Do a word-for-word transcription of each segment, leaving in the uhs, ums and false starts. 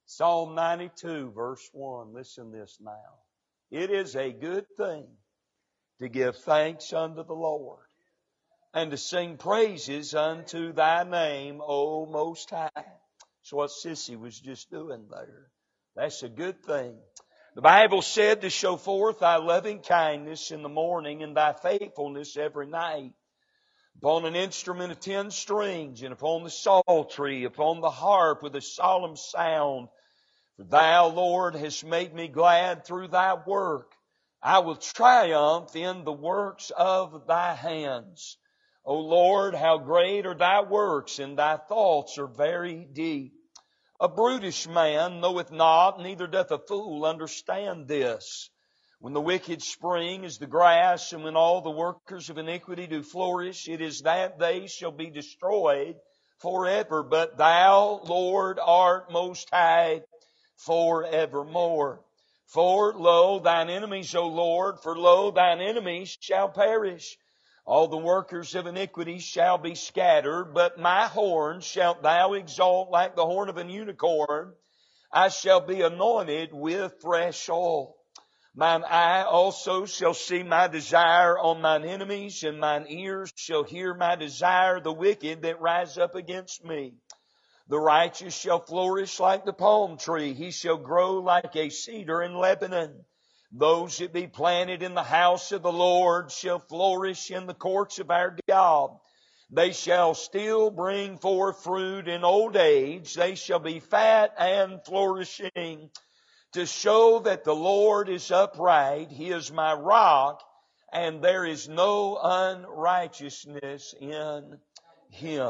Psalm ninety-two, verse one. Listen to this now. It is a good thing to give thanks unto the Lord and to sing praises unto Thy name, O Most High. That's what Sissy was just doing there. That's a good thing. The Bible said to show forth Thy loving kindness in the morning and Thy faithfulness every night. Upon an instrument of ten strings and upon the psaltery, upon the harp with a solemn sound. For Thou, Lord, hast made me glad through Thy work. I will triumph in the works of Thy hands. O Lord, how great are Thy works, and Thy thoughts are very deep. A brutish man knoweth not, neither doth a fool understand this. When the wicked spring as the grass, and when all the workers of iniquity do flourish, it is that they shall be destroyed forever. But Thou, Lord, art most high forevermore. For lo, Thine enemies, O Lord, for lo, Thine enemies shall perish. All the workers of iniquity shall be scattered, but my horn shalt Thou exalt like the horn of an unicorn. I shall be anointed with fresh oil. Mine eye also shall see my desire on mine enemies, and mine ears shall hear my desire, the wicked that rise up against me. The righteous shall flourish like the palm tree. He shall grow like a cedar in Lebanon. Those that be planted in the house of the Lord shall flourish in the courts of our God. They shall still bring forth fruit in old age. They shall be fat and flourishing, to show that the Lord is upright. He is my rock, and there is no unrighteousness in Him.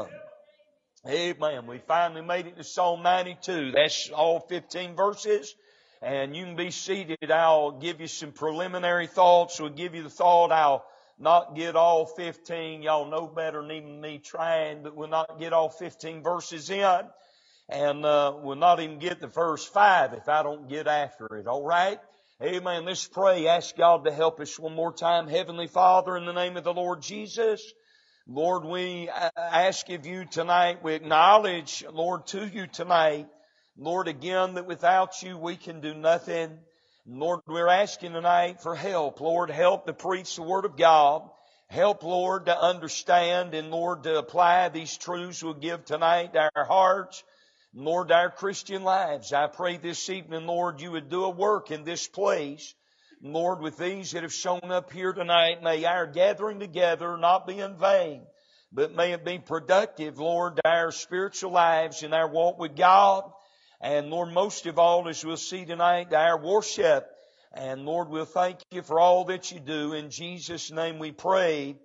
Amen. We finally made it to Psalm ninety-two. That's all fifteen verses. And you can be seated. I'll give you some preliminary thoughts. We'll give you the thought. I'll not get all fifteen. Y'all know better than even me trying, but we'll not get all fifteen verses in. And uh, we'll not even get the first five if I don't get after it. All right? Amen. Let's pray. Ask God to help us one more time. Heavenly Father, in the name of the Lord Jesus, Lord, we ask of you tonight, we acknowledge, Lord, to you tonight, Lord, again, that without you we can do nothing. Lord, we're asking tonight for help. Lord, help to preach the Word of God. Help, Lord, to understand and, Lord, to apply these truths we'll give tonight to our hearts. Lord, our Christian lives. I pray this evening, Lord, you would do a work in this place. Lord, with these that have shown up here tonight, may our gathering together not be in vain, but may it be productive, Lord, to our spiritual lives and our walk with God. And Lord, most of all, as we'll see tonight, our worship. And Lord, we'll thank you for all that you do. In Jesus' name we pray.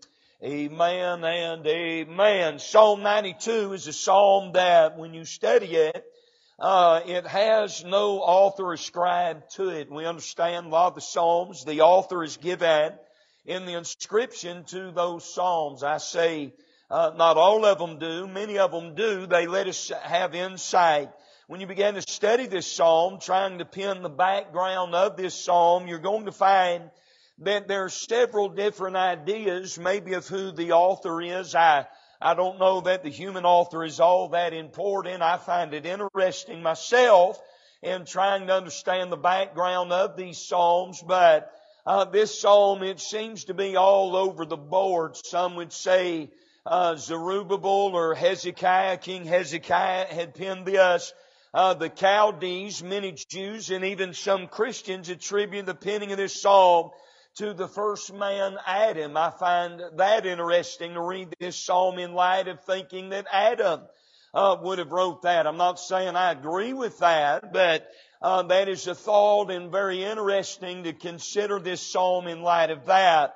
Amen and amen. Psalm ninety-two is a psalm that when you study it, uh, it has no author ascribed to it. We understand a lot of the psalms, the author is given in the inscription to those psalms. I say, uh, not all of them do. Many of them do. They let us have insight. When you begin to study this psalm, trying to pin the background of this psalm, you're going to find that there are several different ideas, maybe of who the author is. I, I don't know that the human author is all that important. I find it interesting myself in trying to understand the background of these psalms, but uh, this psalm, it seems to be all over the board. Some would say uh, Zerubbabel or Hezekiah, King Hezekiah had penned this. Uh, the Chaldees, many Jews, and even some Christians attribute the penning of this psalm to the first man, Adam. I find that interesting to read this psalm in light of thinking that Adam uh, would have wrote that. I'm not saying I agree with that, but uh, that is a thought and very interesting to consider this psalm in light of that.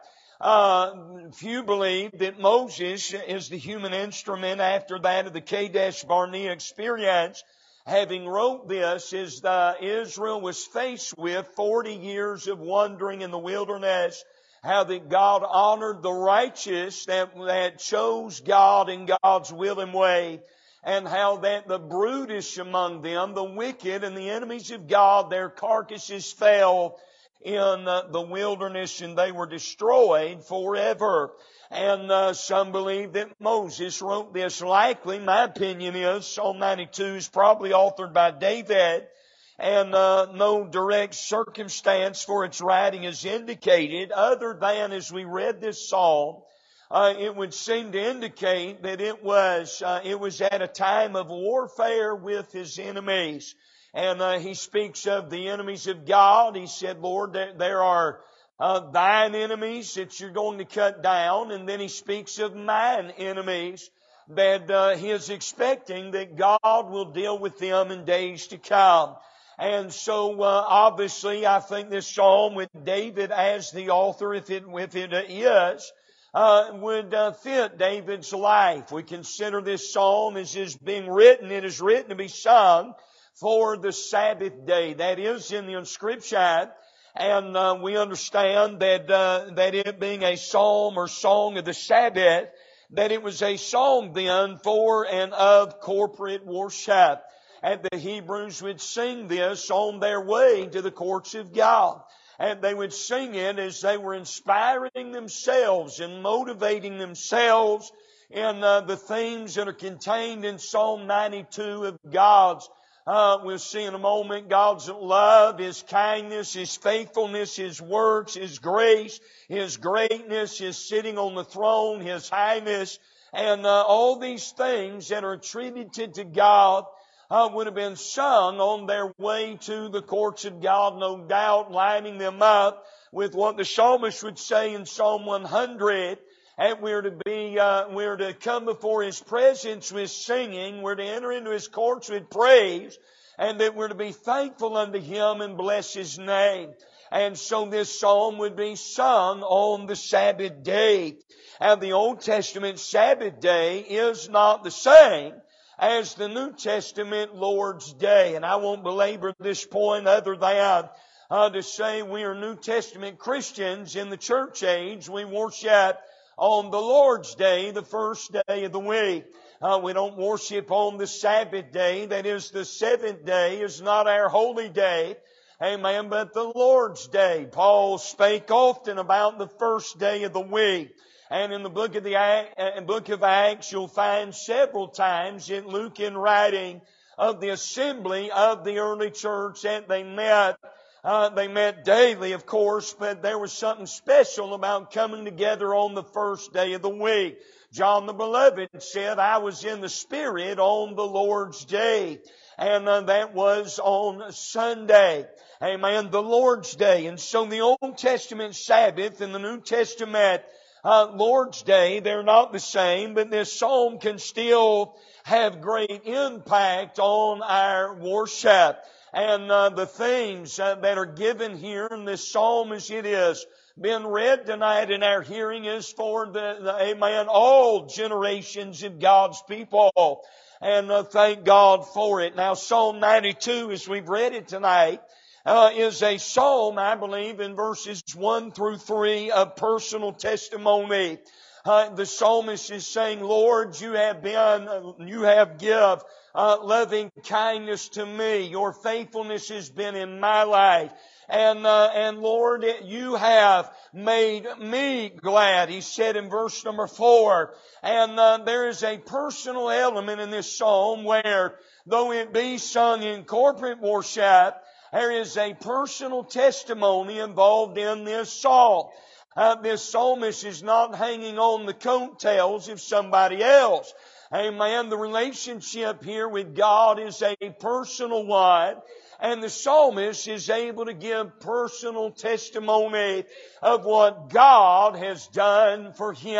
Uh, few believe that Moses is the human instrument after that of the Kadesh Barnea experience. Having wrote this, as the Israel was faced with forty years of wandering in the wilderness, how that God honored the righteous that, that chose God in God's will and way, and how that the brutish among them, the wicked and the enemies of God, their carcasses fell in uh, the wilderness and they were destroyed forever. And uh, some believe that Moses wrote this. Likely, my opinion is, Psalm ninety-two is probably authored by David. and uh, no direct circumstance for its writing is indicated other than as we read this psalm, uh, it would seem to indicate that it was uh, it was at a time of warfare with his enemies. And uh, he speaks of the enemies of God. He said, Lord, there, there are uh, thine enemies that you're going to cut down. And then he speaks of mine enemies that uh, he is expecting that God will deal with them in days to come. And so, uh, obviously, I think this psalm with David as the author, if it, if it is, uh, would uh, fit David's life. We consider this psalm as is being written. It is written to be sung for the Sabbath day. That is in the inscription. And uh, we understand that uh, that it being a psalm or song of the Sabbath, that it was a song then for and of corporate worship. And the Hebrews would sing this on their way to the courts of God. And they would sing it as they were inspiring themselves and motivating themselves in uh, the themes that are contained in Psalm ninety-two of God's. Uh, we'll see in a moment God's love, His kindness, His faithfulness, His works, His grace, His greatness, His sitting on the throne, His highness, and uh, all these things that are attributed to God uh, would have been sung on their way to the courts of God, no doubt, lining them up with what the psalmist would say in Psalm one hundred. And we're to be, uh, we're to come before His presence with singing. We're to enter into His courts with praise. And that we're to be thankful unto Him and bless His name. And so this psalm would be sung on the Sabbath day. And the Old Testament Sabbath day is not the same as the New Testament Lord's Day. And I won't belabor this point other than uh, to say we are New Testament Christians in the church age. We worship on the Lord's Day, the first day of the week. Uh, we don't worship on the Sabbath day. That is, the seventh day is not our holy day. Amen. But the Lord's Day. Paul spake often about the first day of the week. And in the book of the uh, book of Acts, you'll find several times in Luke in writing of the assembly of the early church that they met. Uh, they met daily, of course, but there was something special about coming together on the first day of the week. John the Beloved said, I was in the Spirit on the Lord's Day. And uh, that was on Sunday. Amen. The Lord's Day. And so the Old Testament Sabbath and the New Testament uh, Lord's Day, they're not the same, but this psalm can still have great impact on our worship. And uh, the themes uh, that are given here in this psalm as it is been read tonight in our hearing is for the, the amen, all generations of God's people. And uh, thank God for it. Now Psalm ninety-two, as we've read it tonight, uh, is a psalm, I believe, in verses one through three of personal testimony. Uh, the psalmist is saying, Lord, you have been, uh, you have give uh, loving kindness to me. Your faithfulness has been in my life. And, uh, and Lord, you have made me glad. He said in verse number four. And, uh, there is a personal element in this psalm where, though it be sung in corporate worship, there is a personal testimony involved in this psalm. Uh, this psalmist is not hanging on the coattails of somebody else. Amen. The relationship here with God is a personal one. And the psalmist is able to give personal testimony of what God has done for him.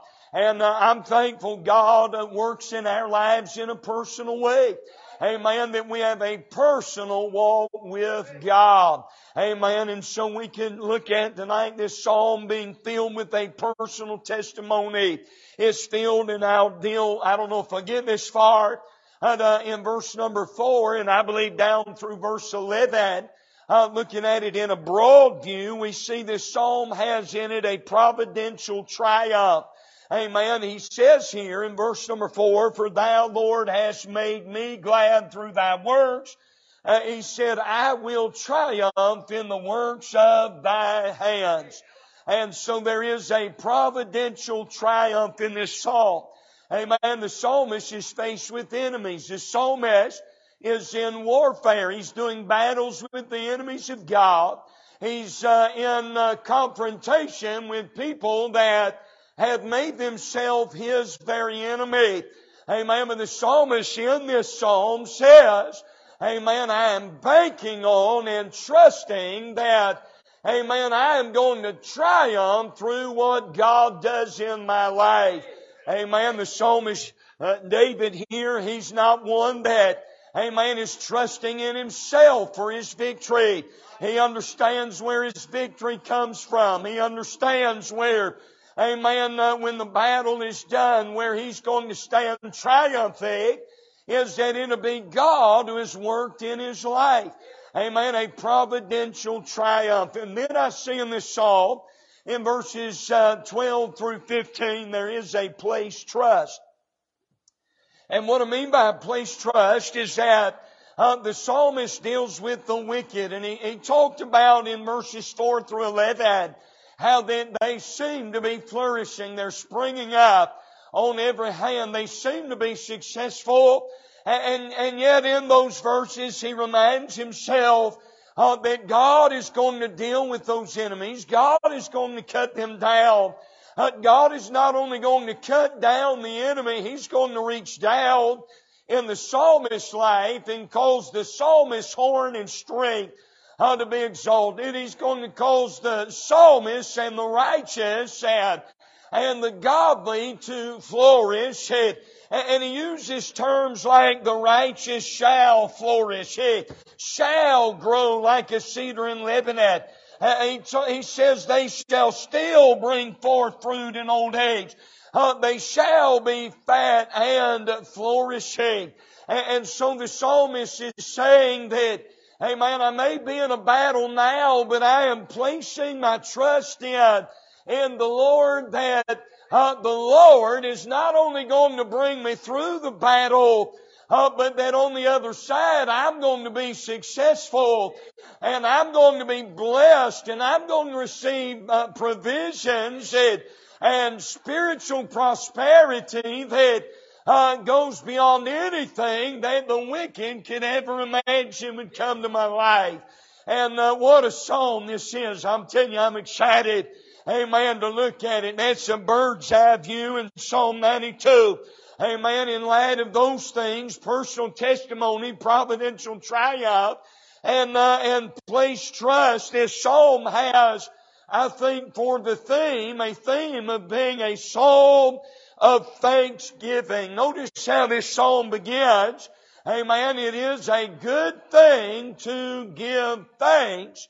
And uh, I'm thankful God uh, works in our lives in a personal way. Amen. That we have a personal walk with God. Amen. And so we can look at tonight this psalm being filled with a personal testimony. It's filled, and I'll deal, I don't know if I get this far, and, uh, in verse number four, and I believe down through verse eleven, uh, looking at it in a broad view, we see this psalm has in it a providential triumph. Amen. He says here in verse number four, for thou, Lord, hast made me glad through thy works. Uh, he said, I will triumph in the works of thy hands. And so there is a providential triumph in this psalm. Amen. The psalmist is faced with enemies. The psalmist is in warfare. He's doing battles with the enemies of God. He's uh, in uh, confrontation with people that have made themselves his very enemy. Amen. But the psalmist in this psalm says, amen, I am banking on and trusting that, amen, I am going to triumph through what God does in my life. Amen. The psalmist uh, David here, he's not one that, amen, is trusting in himself for his victory. He understands where his victory comes from. He understands where, amen, uh, when the battle is done, where he's going to stand triumphant, is that it'll be God who has worked in his life. Amen, a providential triumph. And then I see in this psalm, in verses uh, twelve through fifteen, there is a placed trust. And what I mean by placed trust is that uh, the psalmist deals with the wicked. And he, he talked about in verses four through eleven how that they seem to be flourishing. They're springing up on every hand. They seem to be successful. And, and yet in those verses he reminds himself uh, that God is going to deal with those enemies. God is going to cut them down. Uh, God is not only going to cut down the enemy, He's going to reach down in the psalmist's life and cause the psalmist's horn and strength uh, to be exalted. He's going to cause the psalmist and the righteous and, and the godly to flourish. And, and he uses terms like the righteous shall flourish. He shall grow like a cedar in Lebanon. Uh, he, he says they shall still bring forth fruit in old age. Uh, they shall be fat and flourishing. And, and so the psalmist is saying that, hey man, I may be in a battle now, but I am placing my trust in, in the Lord, that uh, the Lord is not only going to bring me through the battle, Uh, but that on the other side, I'm going to be successful, and I'm going to be blessed, and I'm going to receive uh, provisions and, and spiritual prosperity that uh, goes beyond anything that the wicked could ever imagine would come to my life. And uh, what a psalm this is. I'm telling you, I'm excited, amen, to look at it. That's a bird's eye view in Psalm ninety-two. Amen. In light of those things, personal testimony, providential triumph, and uh, and place trust. This psalm has, I think, for the theme, a theme of being a psalm of thanksgiving. Notice how this psalm begins. Amen. It is a good thing to give thanks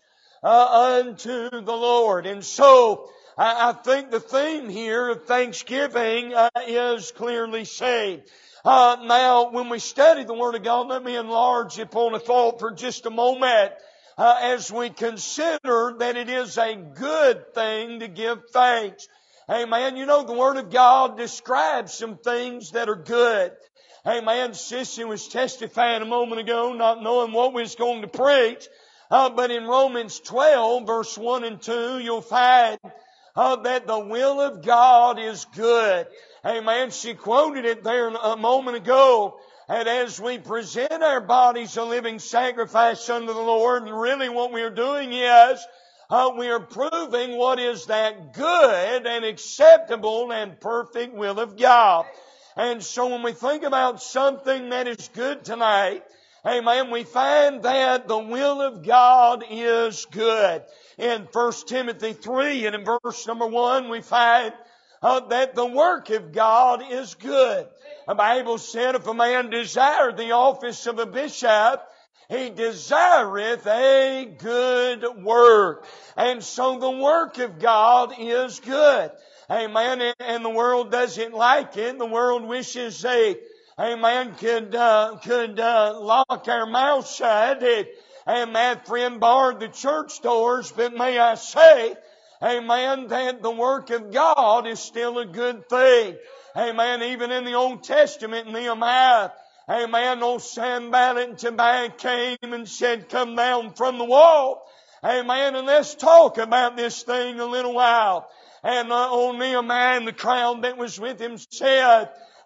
uh, unto the Lord. And so, I think the theme here of thanksgiving uh, is clearly seen. Uh, now, when we study the Word of God, let me enlarge upon a thought for just a moment uh, as we consider that it is a good thing to give thanks. Amen. You know, the Word of God describes some things that are good. Amen. Sissy was testifying a moment ago, not knowing what we was going to preach. Uh, but in Romans twelve, verse one and two, you'll find Uh, that the will of God is good. Amen. She quoted it there a moment ago. And as we present our bodies a living sacrifice unto the Lord, and really what we are doing is uh, we are proving what is that good and acceptable and perfect will of God. And so when we think about something that is good tonight, amen, we find that the will of God is good. In First Timothy three and in verse number one, we find uh, that the work of God is good. The Bible said if a man desire the office of a bishop, he desireth a good work. And so the work of God is good. Amen. And the world doesn't like it. The world wishes they, amen, could, uh, could uh, lock our mouths shut. It, And my friend barred the church doors, but may I say, amen, that the work of God is still a good thing. Amen. Even in the Old Testament, Nehemiah, amen, old Sanballat and Tobiah came and said, come down from the wall. Amen. And let's talk about this thing a little while. And uh, old Nehemiah and the crowd that was with him said,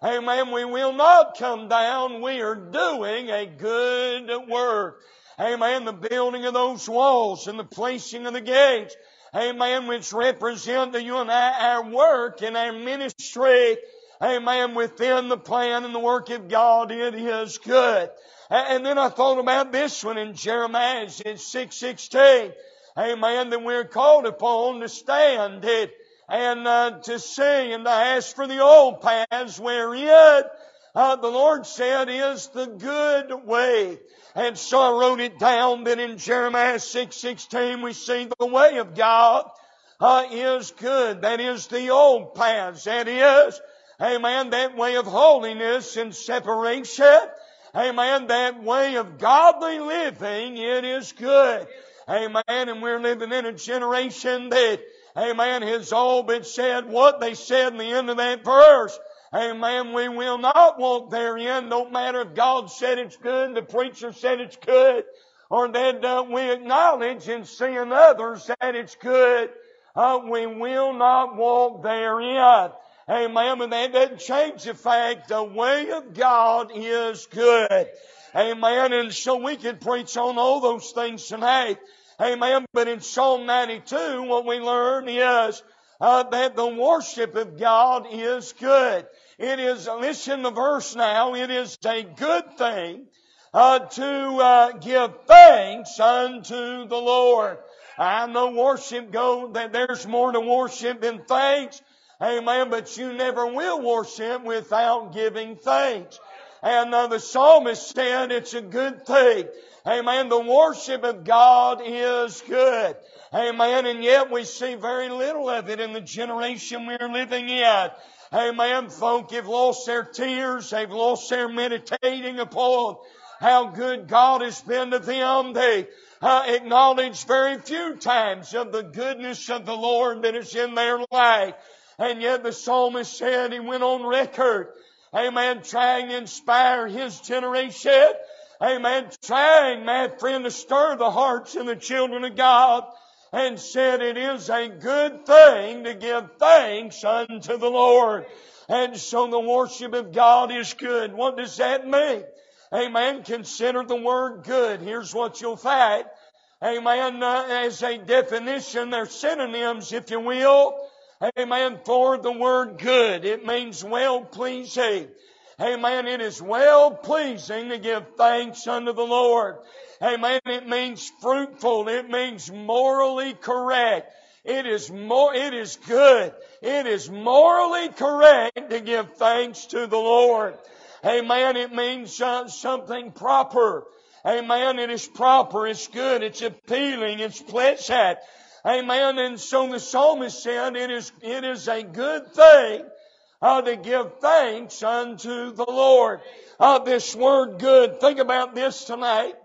Amen. We will not come down. We are doing a good work. Amen. The building of those walls and the placing of the gates. Amen. Which represent to you and I our work and our ministry. Amen. Within the plan and the work of God, it is good. And then I thought about this one in Jeremiah six sixteen. Amen. That we're called upon to stand it and uh, to sing and to ask for the old paths wherein uh, the Lord said is the good way. And so I wrote it down that in Jeremiah six sixteen we see the way of God uh, is good. That is the old paths. That is, amen, that way of holiness and separation. Amen, that way of godly living, it is good. Amen, and we're living in a generation that, amen, has all but said what they said in the end of that verse. Amen, we will not walk therein, no matter if God said it's good, the preacher said it's good, or that uh, we acknowledge in seeing others that it's good. Uh, we will not walk therein. Amen. But that doesn't change the fact the way of God is good. Amen. And so we can preach on all those things tonight. Amen. But in Psalm ninety-two, what we learn is uh, that the worship of God is good. It is, listen to the verse now, it is a good thing uh, to uh, give thanks unto the Lord. I know worship go, that there's more to worship than thanks. Amen. But you never will worship without giving thanks. And uh, the psalmist said it's a good thing. Amen. The worship of God is good. Amen. And yet we see very little of it in the generation we're living in. Amen. Folk have lost their tears. They've lost their meditating upon how good God has been to them. They uh, acknowledge very few times of the goodness of the Lord that is in their life. And yet the psalmist said, he went on record, amen, trying to inspire his generation, amen, trying, my friend, to stir the hearts of the children of God, and said it is a good thing to give thanks unto the Lord. And so the worship of God is good. What does that mean? Amen. Consider the word good. Here's what you'll find. Amen. Uh, as a definition, they're synonyms, if you will. Amen. For the word good, it means well-pleasing. Amen. It is well-pleasing to give thanks unto the Lord. Amen. It means fruitful. It means morally correct. It is more, it is good. It is morally correct to give thanks to the Lord. Amen. It means uh, something proper. Amen. It is proper. It's good. It's appealing. It's pleasant. Amen. And so the psalmist said it is, it is a good thing uh, to give thanks unto the Lord. Uh, this word good, think about this tonight.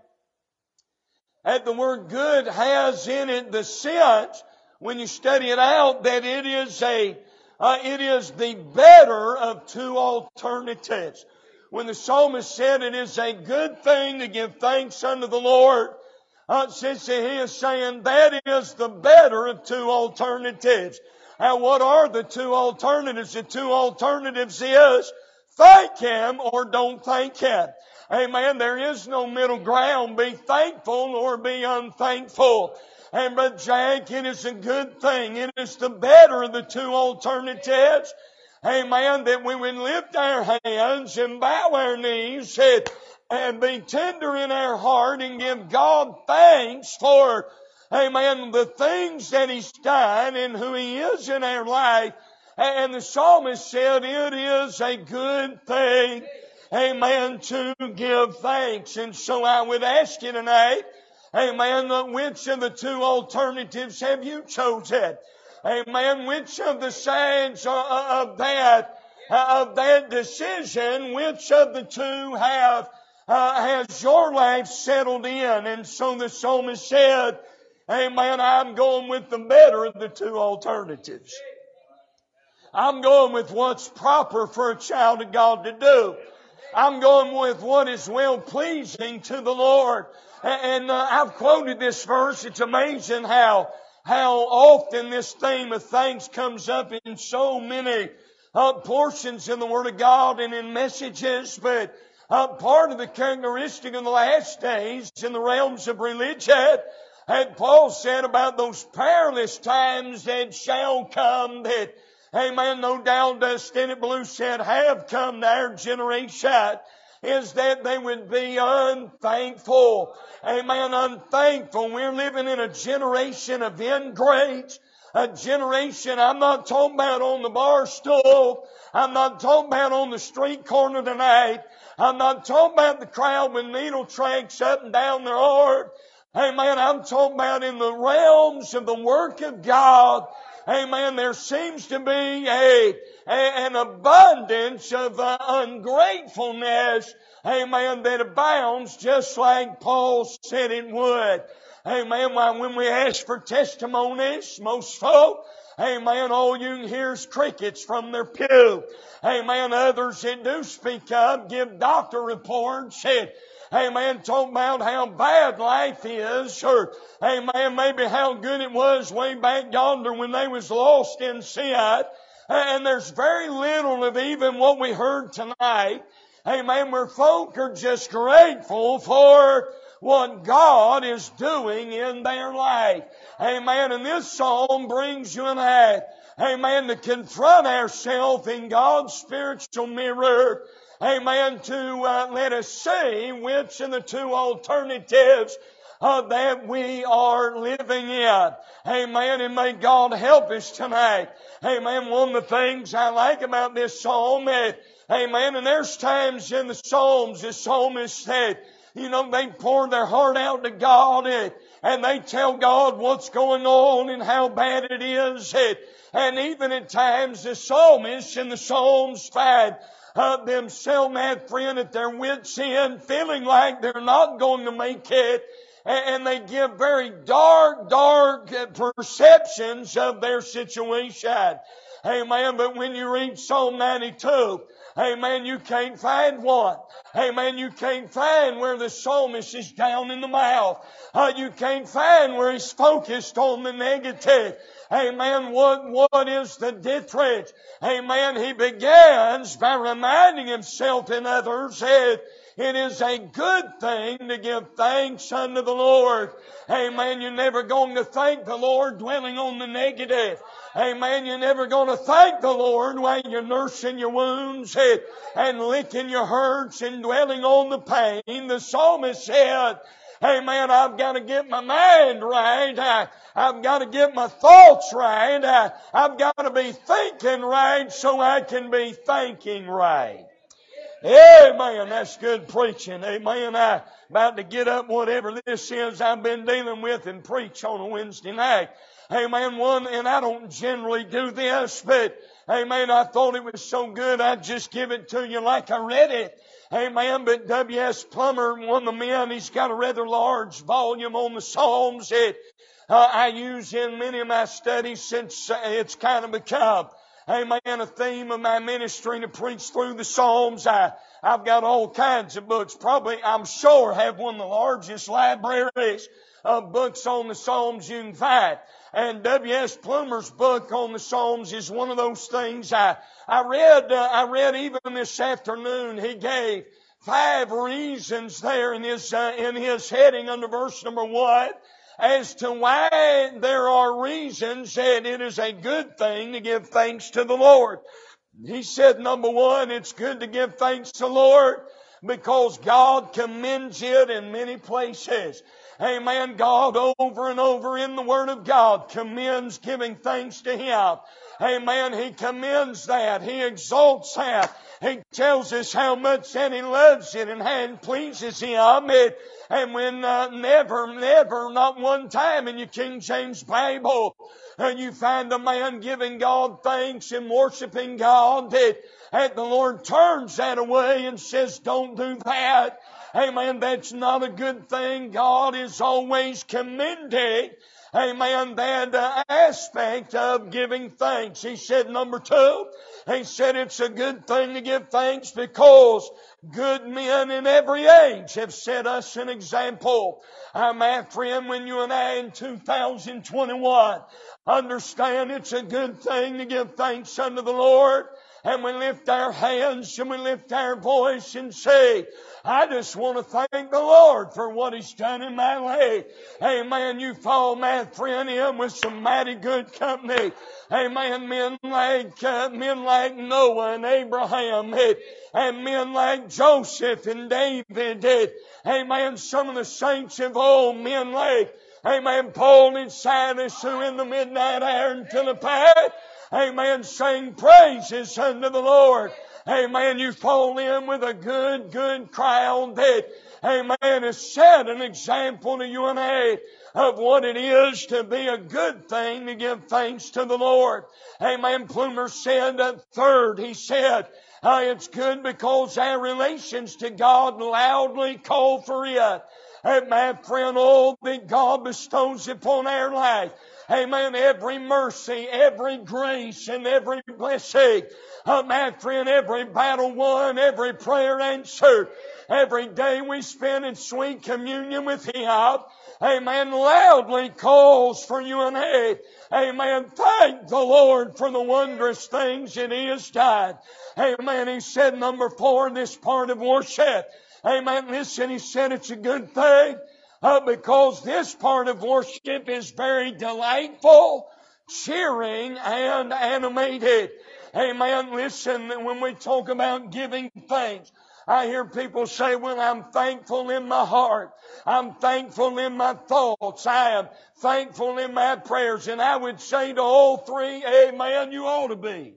That the word good has in it the sense, when you study it out, that it is a, uh, it is the better of two alternatives. When the psalmist said it is a good thing to give thanks unto the Lord, Uh, since he is saying that is the better of two alternatives. Now, what are the two alternatives? The two alternatives is thank Him or don't thank Him. Amen. There is no middle ground. Be thankful or be unthankful. And Brother Jack, it is a good thing. It is the better of the two alternatives. Amen. That we would lift our hands and bow our knees and And be tender in our heart and give God thanks for, amen, the things that He's done and who He is in our life. And the psalmist said it is a good thing, amen, to give thanks. And so I would ask you tonight, amen, which of the two alternatives have you chosen? Amen, which of the sides of that, of that decision, which of the two have Uh, has your life settled in? And so the psalmist said, amen, I'm going with the better of the two alternatives. I'm going with what's proper for a child of God to do. I'm going with what is well-pleasing to the Lord. And uh, I've quoted this verse. It's amazing how, how often this theme of thanks comes up in so many uh, portions in the Word of God and in messages, but uh, part of the characteristic of the last days in the realms of religion, and Paul said about those perilous times that shall come, that, amen, no doubt uh, Steny Blue said have come to our generation, is that they would be unthankful. Amen, unthankful. We're living in a generation of ingrates. A generation, I'm not talking about on the bar stool. I'm not talking about on the street corner tonight. I'm not talking about the crowd with needle tracks up and down their arm. Amen, I'm talking about in the realms of the work of God. Amen, there seems to be a, a an abundance of uh, ungratefulness. Amen, that abounds just like Paul said it would. Amen, why when we ask for testimonies, most folk, amen, all you can hear is crickets from their pew. Amen, others that do speak up give doctor reports and, amen, talk about how bad life is, or, amen, maybe how good it was way back yonder when they was lost in sin. And there's very little of even what we heard tonight. Amen, where folk are just grateful for what God is doing in their life. Amen, and this psalm brings you and I, amen, to confront ourselves in God's spiritual mirror. Amen, to uh, let us see which of the two alternatives uh, that we are living in. Amen, and may God help us tonight. Amen, one of the things I like about this psalm is, amen, and there's times in the Psalms, the psalmist said, you know, they pour their heart out to God and, and they tell God what's going on and how bad it is. And, and even at times the psalmists in the Psalms find uh, themselves, my friend, at their wits' end, feeling like they're not going to make it. And, and they give very dark, dark perceptions of their situation. Amen. But when you read Psalm ninety-two, amen, you can't find one. Amen, you can't find where the psalmist is down in the mouth. Uh, you can't find where he's focused on the negative. Amen, what, what is the difference? Amen, he begins by reminding himself and others that it is a good thing to give thanks unto the Lord. Amen, you're never going to thank the Lord dwelling on the negative. Amen, you're never going to thank the Lord while you're nursing your wounds and, and licking your hurts and dwelling on the pain. The psalmist said, amen, I've got to get my mind right. I, I've got to get my thoughts right. I, I've got to be thinking right so I can be thanking right. Amen. That's good preaching. Amen. I'm about to get up whatever this is I've been dealing with and preach on a Wednesday night. Amen. One, and I don't generally do this, but amen, I thought it was so good I'd just give it to you like I read it. Amen. But W S Plummer, one of the men, he's got a rather large volume on the Psalms that uh, I use in many of my studies since uh, it's kind of become, amen, a theme of my ministry to preach through the Psalms. I, I've got all kinds of books. Probably, I'm sure, have one of the largest libraries of books on the Psalms you can find. And W S Plummer's book on the Psalms is one of those things. I, I read, uh, I read even this afternoon, he gave five reasons there in his, uh, in his heading under verse number one as to why there are reasons that it is a good thing to give thanks to the Lord. He said, number one, it's good to give thanks to the Lord because God commends it in many places. Amen. God over and over in the Word of God commends giving thanks to Him. Amen. He commends that. He exalts that. He tells us how much that He loves it and how it pleases Him. And, and when uh, never, never, not one time in your King James Bible, uh, you find a man giving God thanks and worshiping God, that, that the Lord turns that away and says, don't do that. Amen. That's not a good thing. God is always commending, amen, that uh, aspect of giving thanks. He said, number two, he said it's a good thing to give thanks because good men in every age have set us an example. Uh, my friend, when you and I in two thousand twenty-one understand it's a good thing to give thanks unto the Lord. and we lift our hands and we lift our voice and say, I just want to thank the Lord for what He's done in my life. Amen. You fall, my friend, in with some mighty good company. Amen. Men like, uh, men like Noah and Abraham, and, and men like Joseph and David, and, amen. Some of the saints of old, men like, amen, Paul and Silas, who in the midnight hour and Philippi, amen, sang praises unto the Lord. Amen. You fall in with a good, good crowd that, amen, has set an example to you and I of what it is to be a good thing to give thanks to the Lord. Amen. Plumer said at third, he said, uh, it's good because our relations to God loudly call for it. And my friend, all that God bestows upon our life, amen, every mercy, every grace, and every blessing, uh, my friend, every battle won, every prayer answered, every day we spend in sweet communion with Him, amen, loudly calls for you and I. Amen. Thank the Lord for the wondrous things that He has done. Amen. He said, number four, in this part of worship, amen, listen, he said it's a good thing uh, because this part of worship is very delightful, cheering, and animated. Amen. Listen, when we talk about giving thanks, I hear people say, well, I'm thankful in my heart. I'm thankful in my thoughts. I am thankful in my prayers. And I would say to all three, amen, you ought to be.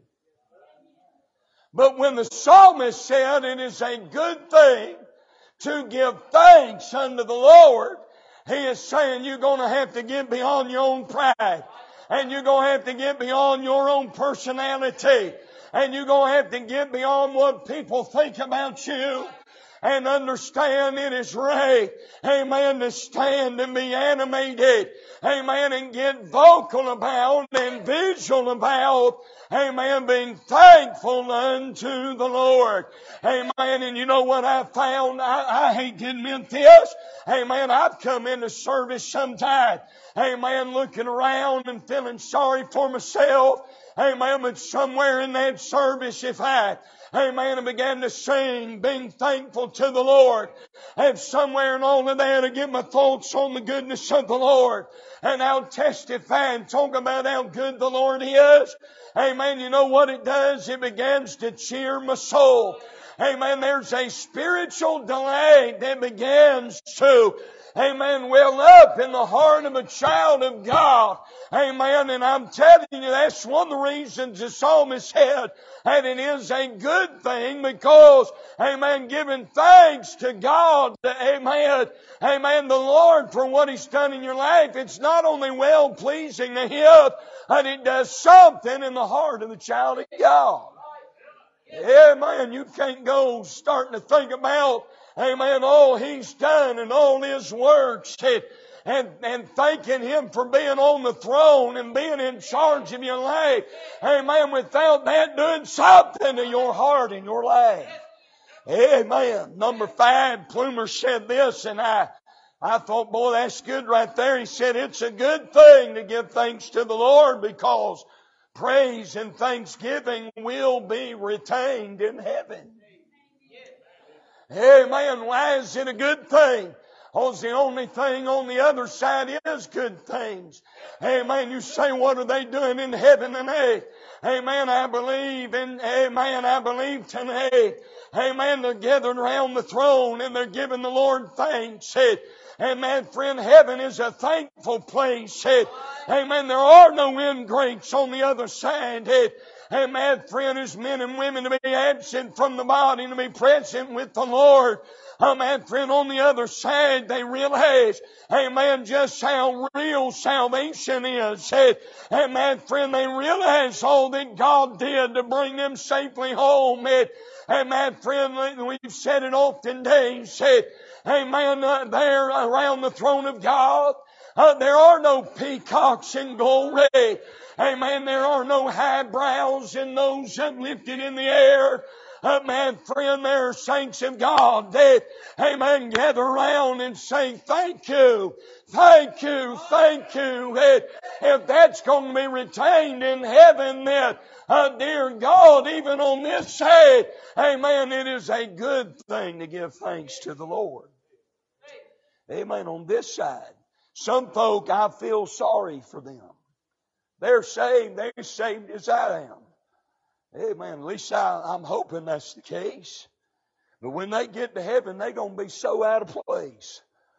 But when the psalmist said it is a good thing to give thanks unto the Lord, he is saying you're going to have to get beyond your own pride. And you're going to have to get beyond your own personality. And you're going to have to get beyond what people think about you. And understand it is right, amen, to stand and be animated, amen, and get vocal about and visual about, amen, being thankful unto the Lord. Amen. And you know what I found? I, I hate to admit this. Amen. I've come into service sometime, amen, looking around and feeling sorry for myself. Amen. But somewhere in that service, if I, amen, I began to sing, being thankful to the Lord, and somewhere in all of that, I get my thoughts on the goodness of the Lord, and I'll testify and talk about how good the Lord is. Amen. You know what it does? It begins to cheer my soul. Amen. There's a spiritual delight that begins to, amen, well up in the heart of a child of God. Amen. And I'm telling you, that's one of the reasons the psalmist said, and it is a good thing because, amen, giving thanks to God, amen, amen, the Lord for what He's done in your life, it's not only well pleasing to Him, but it does something in the heart of the child of God. Amen. You can't go starting to think about, amen, all He's done and all His works and, and, and thanking Him for being on the throne and being in charge of your life. Amen. Without that doing something to your heart and your life. Amen. Number five, Plumer said this, and I, I thought, boy, that's good right there. He said, it's a good thing to give thanks to the Lord because praise and thanksgiving will be retained in heaven. Amen. Why is it a good thing? Because the only thing on the other side is good things. Amen. You say, what are they doing in heaven today? Amen. I believe in, amen, I believe today. Amen. They're gathered around the throne and they're giving the Lord thanks. Amen. Friend, heaven is a thankful place. Amen. There are no ingrates on the other side. Amen. Friend, as men and women to be absent from the body and to be present with the Lord. Amen. Friend, on the other side, they realize, amen, just how real salvation is. Amen. Friend, they realize all that God did to bring them safely home. Amen. Friend, we've said it often days. Amen. Uh, there around the throne of God, uh, there are no peacocks in glory. Amen. There are no high brows and those uplifted in the air. Uh, man, friend, there are saints of God that, amen, gather around and say, thank you, thank you, thank you. That if that's going to be retained in heaven, that, uh, dear God, even on this side, amen, it is a good thing to give thanks to the Lord. Amen. On this side, some folk, I feel sorry for them. They're saved, they're saved as I am. Amen. At least I, I'm hoping that's the case. But when they get to heaven, they're going to be so out of place.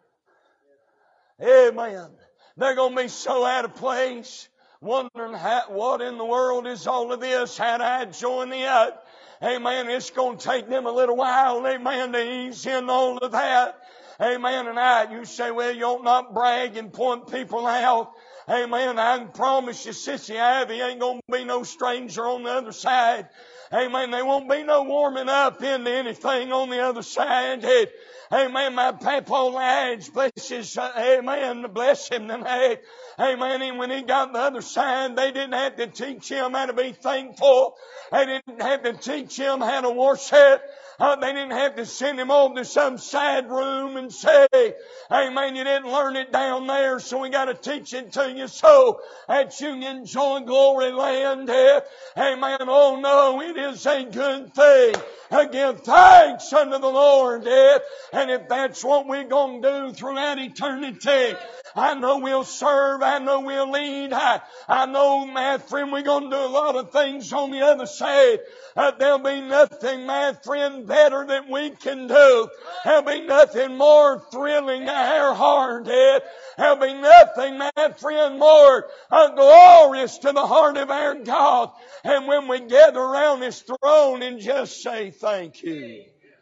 Amen. They're going to be so out of place, wondering how, what in the world is all of this? How do I join in? Amen. It's going to take them a little while, amen, to ease in all of that. Amen. And I, you say, well, you ought not brag and point people out. Amen. I can promise you, Sissy Ivy ain't going to be no stranger on the other side. Amen. There won't be no warming up into anything on the other side. Amen. My Papa Lige, bless his, amen, bless him tonight. Amen. And when he got the other side, they didn't have to teach him how to be thankful. They didn't have to teach him how to worship. Uh, they didn't have to send him off to some side room and say, amen, you didn't learn it down there, so we got to teach it to you so that you can enjoy glory land. Amen. Oh no, it is a good thing. I give thanks unto the Lord. And if that's what we're going to do throughout eternity, I know we'll serve. I know we'll lead. I, I know, my friend, we're going to do a lot of things on the other side. Uh, there'll be nothing, my friend, better that we can do. There'll be nothing more thrilling to our heart. Eh? There'll be nothing, my friend, more uh, glorious to the heart of our God. And when we gather around His throne and just say thank you.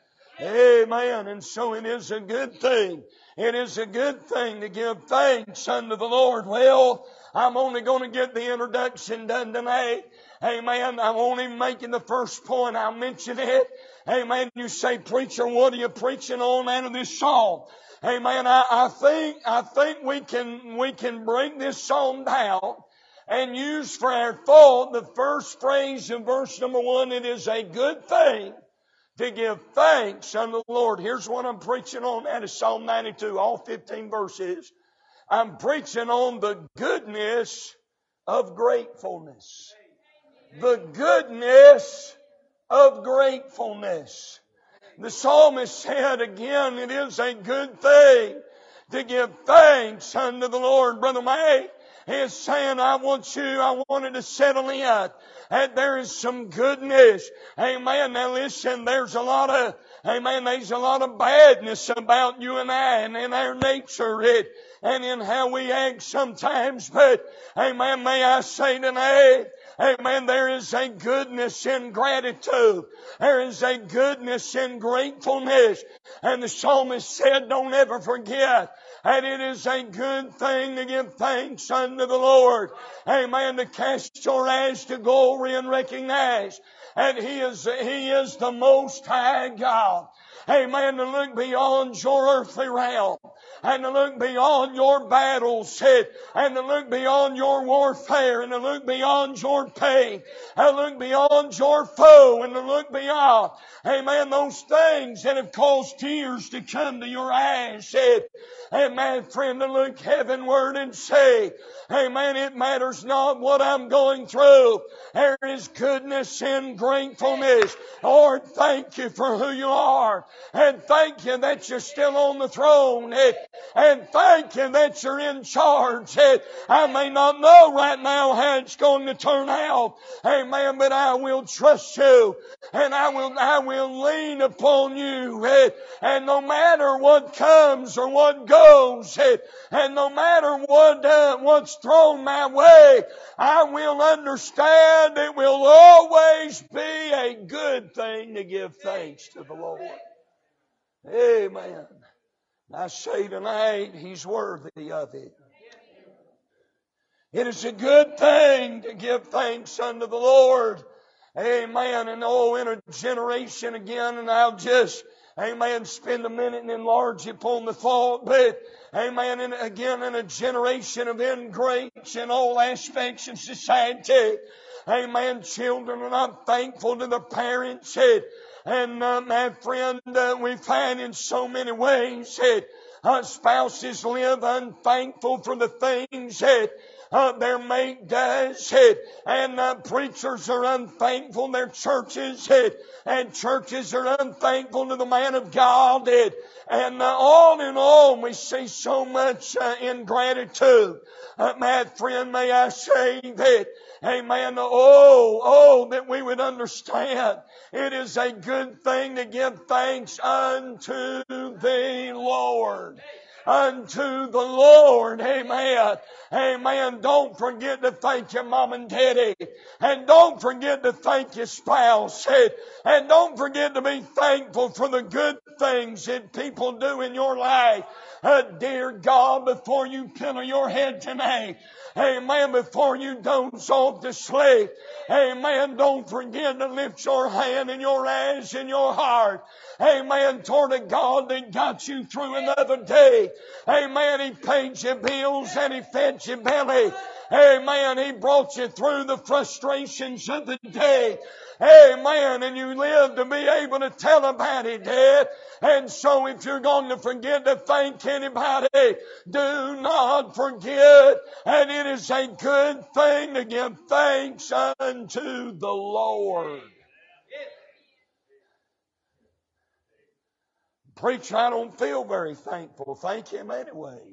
Amen. And so it is a good thing. It is a good thing to give thanks unto the Lord. Well, I'm only going to get the introduction done tonight. Amen. I'm only making the first point. I'll mention it. Amen. You say, preacher, what are you preaching on out of this psalm? Amen. I, I think, I think we can, we can break this psalm down and use for our thought the first phrase in verse number one. It is a good thing to give thanks unto the Lord. Here's what I'm preaching on out of Psalm ninety-two, all fifteen verses. I'm preaching on the goodness of gratefulness. The goodness of gratefulness. The psalmist said again, it is a good thing to give thanks unto the Lord. Brother May is saying, I want you, I wanted to settle in. And there is some goodness. Amen. Now listen, there's a lot of, amen, there's a lot of badness about you and I and in our nature it, and in how we act sometimes. But, amen, may I say tonight, amen, there is a goodness in gratitude. There is a goodness in gratefulness. And the psalmist said, don't ever forget that it is a good thing to give thanks unto the Lord. Amen. To cast your eyes to glory and recognize that He is, He is the Most High God. Amen. To look beyond your earthly realm. And to look beyond your battles, and to look beyond your warfare, and to look beyond your pain, and to look beyond your foe, and to look beyond, amen, those things that have caused tears to come to your eyes. Amen, friend, to look heavenward and say, amen, it matters not what I'm going through. There is goodness and gratefulness. Lord, thank you for who you are. And thank you that you're still on the throne. And thank you that you're in charge. I may not know right now how it's going to turn out. Amen. But I will trust you. And I will, I will lean upon you. And no matter what comes or what goes, and no matter what, uh, what's thrown my way, I will understand it will always be a good thing to give thanks to the Lord. Amen. I say tonight, He's worthy of it. It is a good thing to give thanks unto the Lord. Amen. And oh, in a generation again, and I'll just, amen, spend a minute and enlarge upon the thought, but amen, and again, in a generation of ingrates in all aspects of society, amen, children are not thankful to their parents. And uh, my friend, uh, we find in so many ways that uh, spouses live unthankful for the things that Uh, their mate does, it, and uh, preachers are unthankful in their churches, it, and churches are unthankful to the man of God, it, and uh, on and on we see so much uh, ingratitude. Uh, my friend, may I say that, amen, oh, oh, that we would understand it is a good thing to give thanks unto the Lord. Unto the Lord, amen. Amen. Don't forget to thank your mom and daddy. And don't forget to thank your spouse. And don't forget to be thankful for the good things that people do in your life. Uh, dear God, before you pillow your head tonight, amen, before you doze off to sleep, amen, don't forget to lift your hand and your eyes and your heart, amen, toward a God that got you through another day. Amen, He paid your bills and He fed your belly. Amen, He brought you through the frustrations of the day. Amen, and you live to be able to tell about it, Dad. And so if you're going to forget to thank anybody, do not forget. And it is a good thing to give thanks unto the Lord. Preacher, I don't feel very thankful. Thank Him anyway.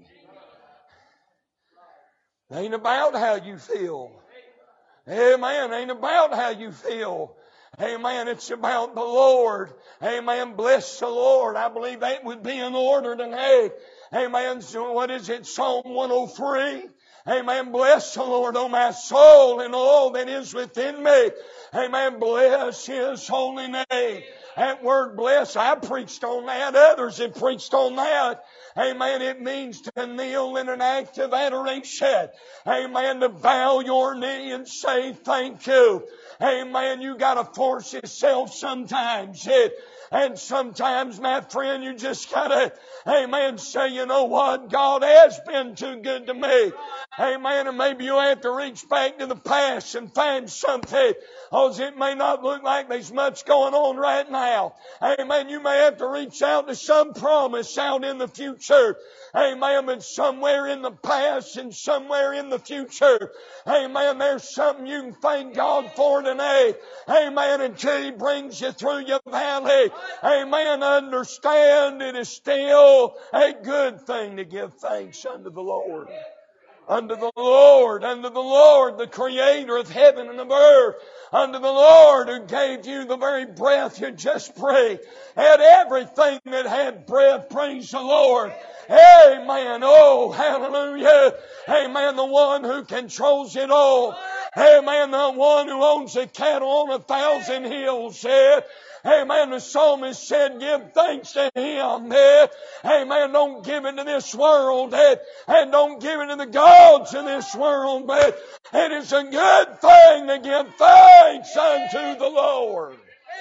It ain't about how you feel. Amen. It ain't about how you feel. Amen. It's about the Lord. Amen. Bless the Lord. I believe that would be in order tonight. Amen. So what is it? Psalm one oh three. Amen. Bless the Lord, O my soul, and all that is within me. Amen. Bless His holy name. That word bless, I preached on that. Others have preached on that. Amen. It means to kneel in an act of adoration. Amen. To bow your knee and say thank you. Amen. You got to force yourself sometimes. It, and sometimes, my friend, you just got to, amen, say, you know what? God has been too good to me. Amen. And maybe you have to reach back to the past and find something. Because it may not look like there's much going on right now. Amen. You may have to reach out to some promise out in the future. Amen. But somewhere in the past and somewhere in the future. Amen. There's something you can thank God for today. Amen. Until He brings you through your valley. Amen. Understand it is still a good thing to give thanks unto the Lord. Unto the Lord, unto the Lord, the Creator of heaven and of earth. Unto the Lord who gave you the very breath you just breathed. And everything that had breath, praise the Lord. Amen. Oh, hallelujah. Amen. The one who controls it all. Amen. The one who owns the cattle on a thousand hills said, amen. The psalmist said, give thanks to Him. Amen. Don't give it to this world. And don't give it to the gods of this world. But it is a good thing to give thanks unto the Lord.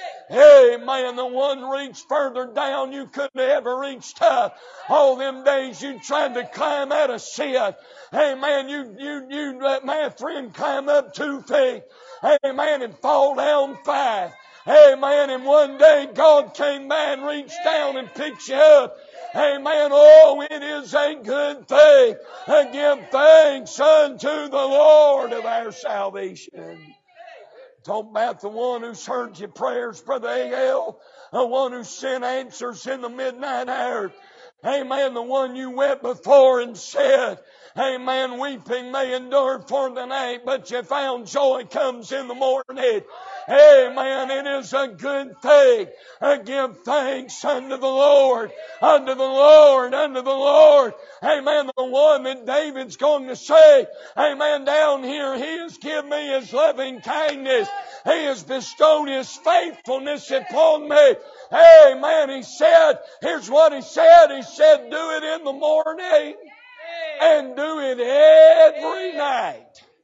Amen. The one reached further down you couldn't have ever reached up. All them days you tried to climb out of sin. Amen. You, you, you let my friend climb up two feet. Amen. And fall down five. Amen. And one day God came by and reached down and picked you up. Amen. Oh, it is a good thing to give thanks unto the Lord of our salvation. Talk about the one who's heard your prayers, Brother A L. The one who sent answers in the midnight hour. Amen. The one you wept before and said, amen, weeping may endure for the night, but you found joy comes in the morning. Amen. It is a good thing to give thanks unto the Lord, unto the Lord, unto the Lord. Amen. The one that David's going to say, amen, down here, He has given me His loving kindness. He has bestowed His faithfulness upon me. Amen. He said, here's what He said. He said, do it in the morning and do it every night.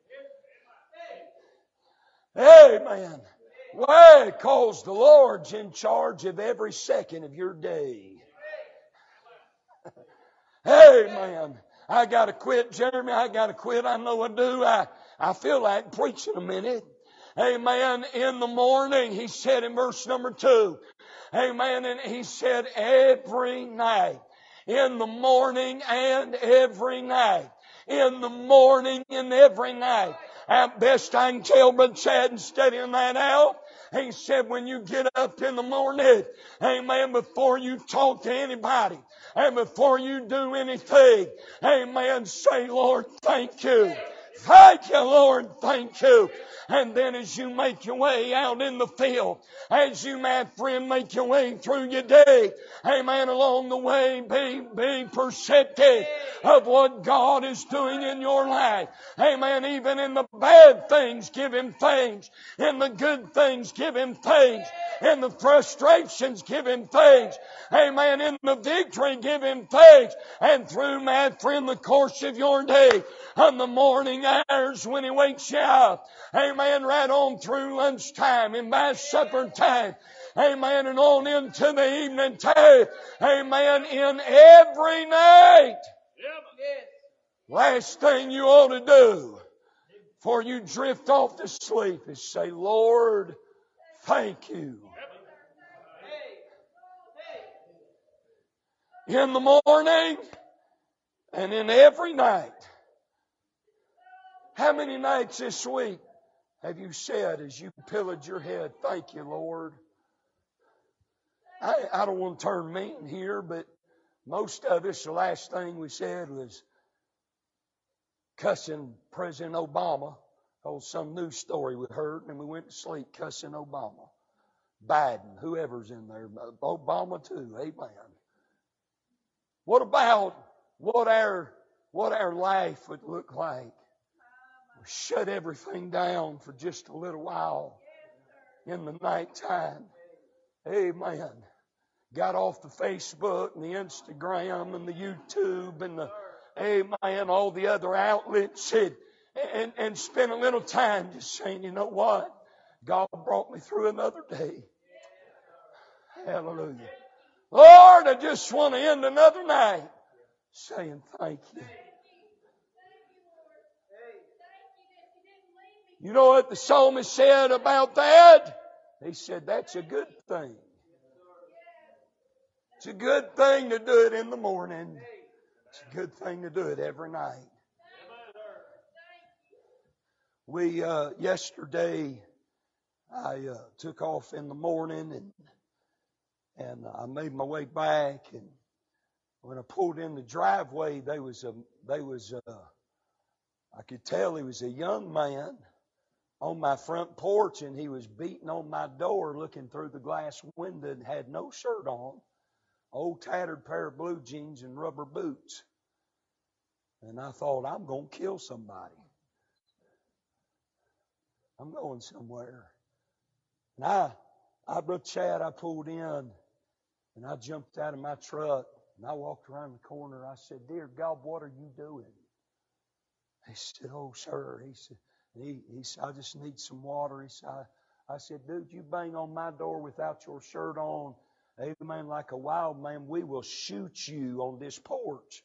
Amen. Why? Because the Lord's in charge of every second of your day. Amen. I got to quit, Jeremy. I got to quit. I know I do. I, I feel like preaching a minute. Amen. In the morning, He said in verse number two, Amen. And he said every night, in the morning and every night, in the morning and every night. At best I can tell, Brother Chad, and studying that out, he said when you get up in the morning, amen, before you talk to anybody, and before you do anything, amen, say, Lord, thank you. Thank you, Lord, thank you. And then as you make your way out in the field, as you, my friend, make your way through your day, amen, along the way, be, be perceptive of what God is doing in your life. Amen. Even in the bad things, give Him thanks. In the good things, give Him thanks. In the frustrations, give Him thanks. Amen. In the victory, give Him thanks. And through, my friend, the course of your day, on the morning hours when He wakes you up, amen, right on through lunchtime and by supper time, amen, and on into the evening time, amen, in every night. Last thing you ought to do before you drift off to sleep is say, Lord, thank you. In the morning and in every night. How many nights this week have you said as you pillowed your head, thank you, Lord? I, I don't want to turn mean here, but most of us, the last thing we said was cussing President Obama. Oh, some news story we heard, and we went to sleep cussing Obama. Biden, whoever's in there, Obama too, amen. What about what our, what our life would look like? Shut everything down for just a little while in the nighttime. Amen. Got off the Facebook and the Instagram and the YouTube and the, amen, all the other outlets and, and, and spent a little time just saying, you know what? God brought me through another day. Hallelujah. Lord, I just want to end another night saying thank you. You know what the psalmist said about that? He said, that's a good thing. It's a good thing to do it in the morning. It's a good thing to do it every night. We, uh, yesterday, I uh, took off in the morning and and I made my way back. And when I pulled in the driveway, there was a, there was a, I could tell he was a young man on my front porch, and he was beating on my door looking through the glass window and had no shirt on, old tattered pair of blue jeans and rubber boots. And I thought, I'm going to kill somebody. I'm going somewhere. And I, I, Brother Chad, I pulled in and I jumped out of my truck and I walked around the corner. I said, dear God, what are you doing? He said, oh, sir. He said, He, he said, I just need some water. He said, I, I said, dude, you bang on my door without your shirt on, amen, like a wild man, we will shoot you on this porch.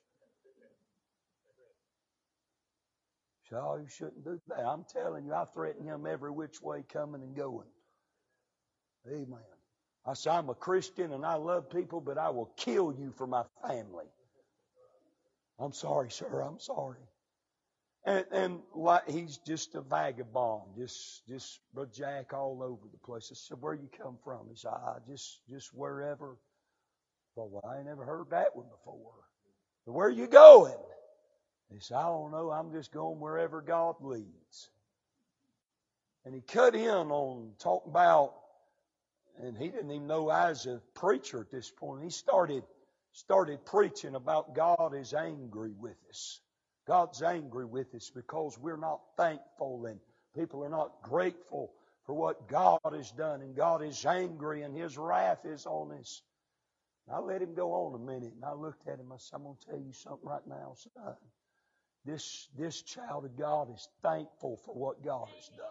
He said, oh, you shouldn't do that. I'm telling you, I threaten him every which way coming and going. Amen. I said, I'm a Christian and I love people, but I will kill you for my family. I'm sorry, sir. I'm sorry. And, and like, he's just a vagabond, just just Brother Jack all over the place. I said, where you come from? He said, I just just wherever. Well, well, I ain't never heard that one before. But where are you going? He said, I don't know. I'm just going wherever God leads. And he cut in on talking about, and he didn't even know I was a preacher at this point. He started started preaching about God is angry with us. God's angry with us because we're not thankful and people are not grateful for what God has done. And God is angry and His wrath is on us. And I let him go on a minute and I looked at him. I said, I'm going to tell you something right now, son. This, this child of God is thankful for what God has done.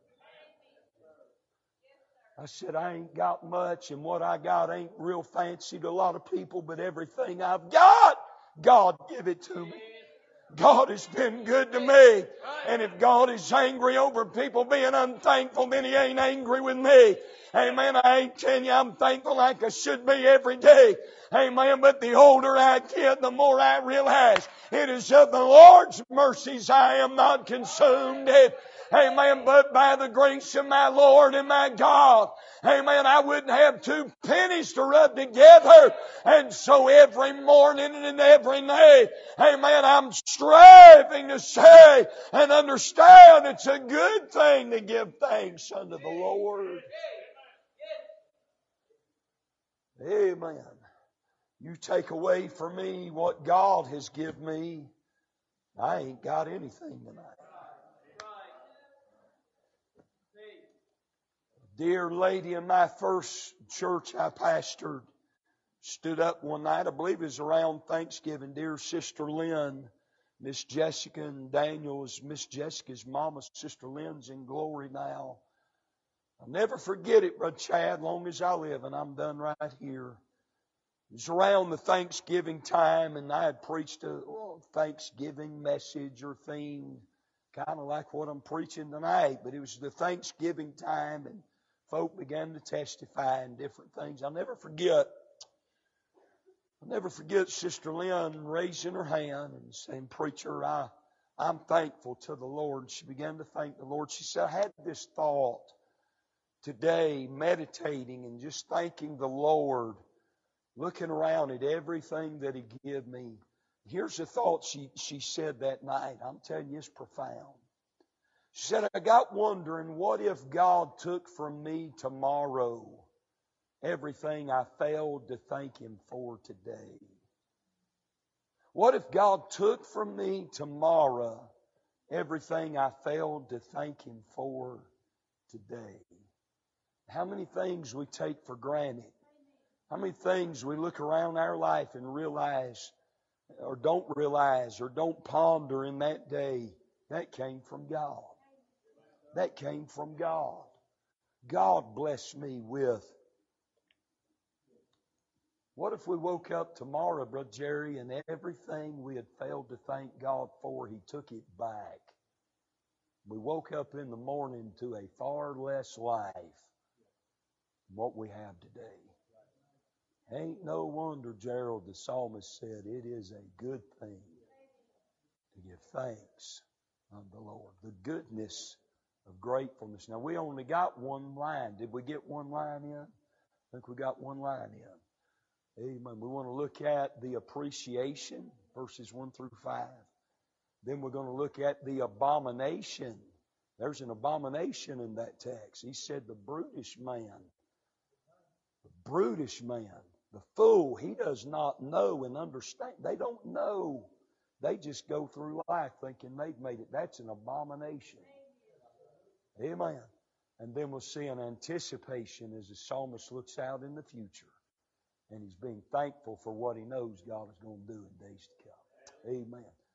I said, I ain't got much and what I got ain't real fancy to a lot of people, but everything I've got, God give it to me. God has been good to me. And if God is angry over people being unthankful, then He ain't angry with me. Amen. I ain't telling you I'm thankful like I should be every day. Amen. But the older I get, the more I realize it is of the Lord's mercies I am not consumed. Amen. But by the grace of my Lord and my God. Amen. I wouldn't have two pennies to rub together. And so every morning and every night, amen, I'm striving to say and understand it's a good thing to give thanks unto the Lord. Amen. You take away from me what God has given me, I ain't got anything tonight. Dear lady in my first church I pastored stood up one night, I believe it was around Thanksgiving. Dear Sister Lynn, Miss Jessica and Daniel's, Miss Jessica's mama, Sister Lynn's in glory now. I'll never forget it, Brother Chad, long as I live, and I'm done right here. It was around the Thanksgiving time, and I had preached a well, Thanksgiving message or theme, kind of like what I'm preaching tonight, but it was the Thanksgiving time, and folk began to testify and different things. I'll never forget, I'll never forget Sister Lynn raising her hand and saying, Preacher, I, I'm thankful to the Lord. And she began to thank the Lord. She said, I had this thought today, meditating and just thanking the Lord, looking around at everything that He gave me. Here's the thought she, she said that night. I'm telling you, it's profound. She said, I got wondering, what if God took from me tomorrow everything I failed to thank Him for today? What if God took from me tomorrow everything I failed to thank Him for today? How many things we take for granted? How many things we look around our life and realize, or don't realize, or don't ponder in that day, that came from God. That came from God. God blessed me with. What if we woke up tomorrow, Brother Jerry, and everything we had failed to thank God for, He took it back? We woke up in the morning to a far less life than what we have today. Ain't no wonder, Gerald, the psalmist said, it is a good thing to give thanks unto the Lord. The goodness of gratefulness. Now, we only got one line. Did we get one line in? I think we got one line in. Amen. We want to look at the appreciation, verses one through five. Then we're going to look at the abomination. There's an abomination in that text. He said the brutish man. The brutish man. The fool, he does not know and understand. They don't know. They just go through life thinking they've made it. That's an abomination. Amen. And then we'll see an anticipation as the psalmist looks out in the future. And he's being thankful for what he knows God is going to do in days to come. Amen.